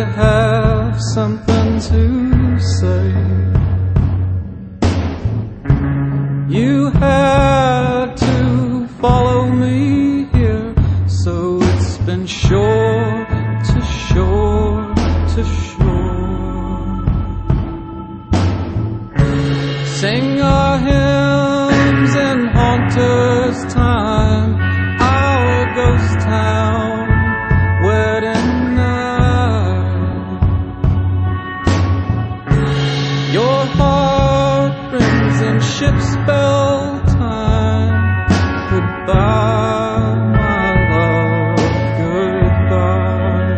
have something to say. You had to follow me here, so it's been shore to shore to shore. Sing our hymns in Haunter's time, our ghost town wedding night. Your heart rings in ship's bell time. Goodbye, my love, goodbye.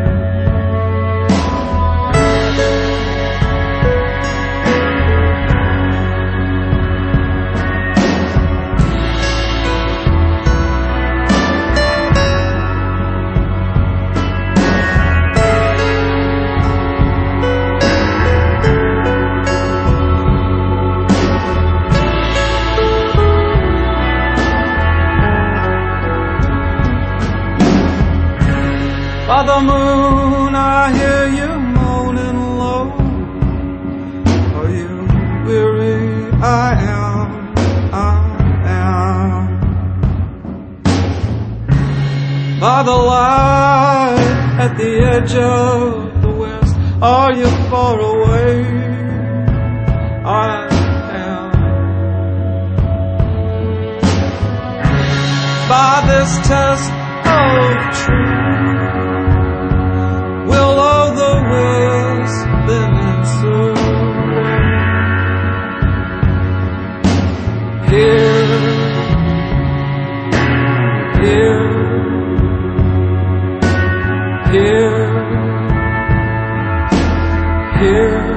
By the moon I hear you moaning low. Are you weary? I am. By the light at the edge of the west, are you far away? I am. By this test of truth, will all the rest then answer? Here, here, here, here.